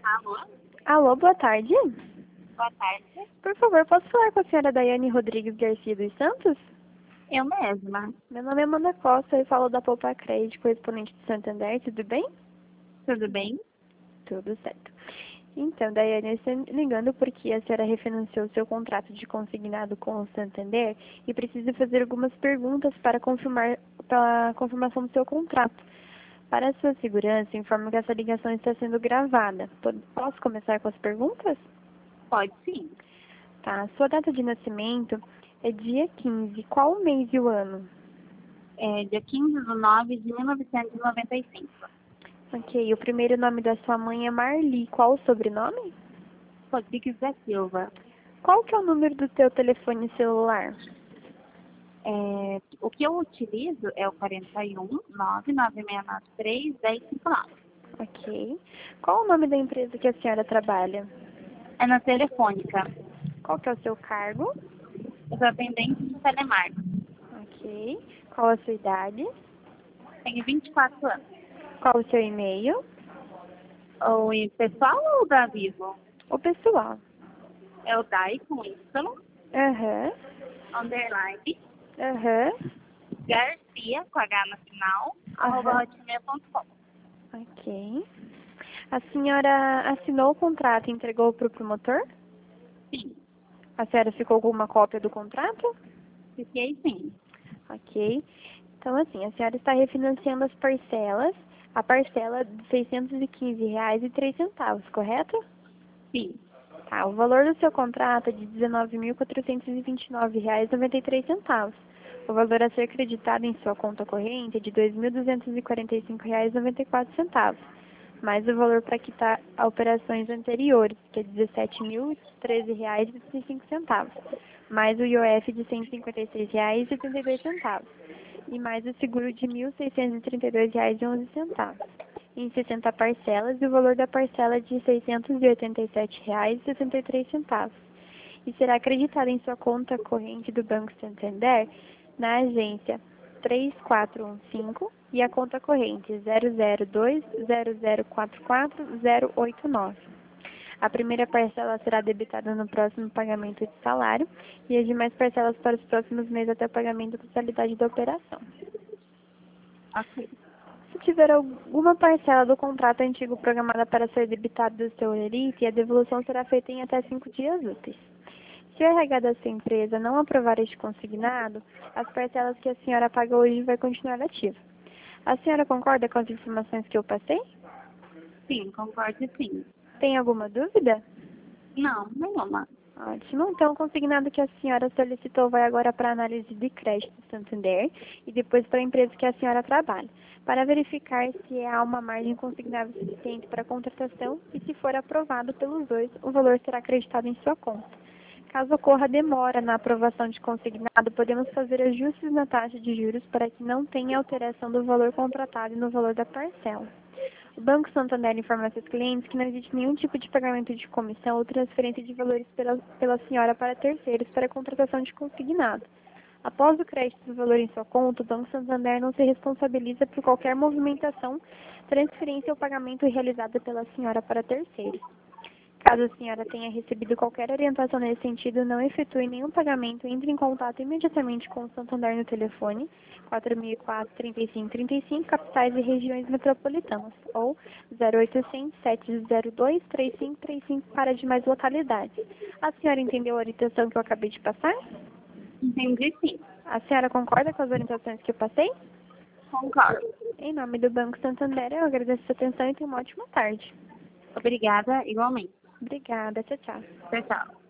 Alô? Alô, boa tarde. Boa tarde. Por favor, posso falar com a senhora Daiane Rodrigues Garcia dos Santos? Eu mesma. Meu nome é Amanda Costa e falo da Poupa Crédito, correspondente de Santander, tudo bem? Tudo bem? Tudo certo. Então, Daiane, eu estou ligando porque a senhora refinanciou seu contrato de consignado com o Santander e precisa fazer algumas perguntas para a confirmação do seu contrato. Para a sua segurança, informo que essa ligação está sendo gravada. Posso começar com as perguntas? Pode sim. Tá. Sua data de nascimento é dia 15. Qual o mês e o ano? É dia 15/9/1995. Ok. O primeiro nome da sua mãe é Marli. Qual o sobrenome? Rodrigues da Silva. Qual que é o número do teu telefone celular? O que eu utilizo é o 41 99693 1059. Ok. Qual o nome da empresa que a senhora trabalha? É na telefônica. Qual que é o seu cargo? Eu sou atendente de telemarketing. Ok. Qual a sua idade? Tenho 24 anos. Qual o seu e-mail? O pessoal ou da Vivo? O pessoal. É o DAI com Y, Aham. underline, Aham. Garcia, com H no final, Aham. @hotmail.com. Ok. A senhora assinou o contrato e entregou para o promotor? Sim, A senhora ficou com uma cópia do contrato? fiquei sim. Ok. Então, assim, a senhora está refinanciando as parcelas, a parcela de R$ 615,03, correto? Sim, Tá, o valor do seu contrato é de R$ 19.429,93. O valor a ser creditado em sua conta corrente é de R$ 2.245,94, mais o valor para quitar a operações anteriores, que é R$ 17.013,35, mais o IOF de R$ 156,82 e mais o seguro de R$ 1.632,11 em 60 parcelas, e o valor da parcela é de R$ 687,63 e será acreditado em sua conta corrente do Banco Santander na agência 3415 e a conta corrente 00200444089. A primeira parcela será debitada no próximo pagamento de salário e as demais parcelas para os próximos meses até o pagamento da totalidade da operação. ok. Se tiver alguma parcela do contrato antigo programada para ser debitada do seu Elite, a devolução será feita em até 5 dias úteis. Se o RH da sua empresa não aprovar este consignado, as parcelas que a senhora paga hoje vai continuar ativa. A senhora concorda com as informações que eu passei? Sim, concordo sim. Tem alguma dúvida? Não, nenhuma. Ótimo. Então, o consignado que a senhora solicitou vai agora para a análise de crédito do Santander e depois para a empresa que a senhora trabalha, para verificar se há uma margem consignável suficiente para a contratação e, se for aprovado pelos dois, o valor será acreditado em sua conta. Caso ocorra demora na aprovação de consignado, podemos fazer ajustes na taxa de juros para que não tenha alteração do valor contratado e no valor da parcela. O Banco Santander informa a seus clientes que não existe nenhum tipo de pagamento de comissão ou transferência de valores pela senhora para terceiros para a contratação de consignado. Após o crédito do valor em sua conta, o Banco Santander não se responsabiliza por qualquer movimentação, transferência ou pagamento realizada pela senhora para terceiros. Caso a senhora tenha recebido qualquer orientação nesse sentido, não efetue nenhum pagamento, entre em contato imediatamente com o Santander no telefone 4004-3535, capitais e regiões metropolitanas, ou 0800-702-3535 para demais localidades. A senhora entendeu a orientação que eu acabei de passar? Entendi sim. A senhora concorda com as orientações que eu passei? Concordo. Em nome do Banco Santander, eu agradeço a sua atenção e tenha uma ótima tarde. Obrigada, igualmente. Obrigada. Tchau, tchau. Tchau, tchau.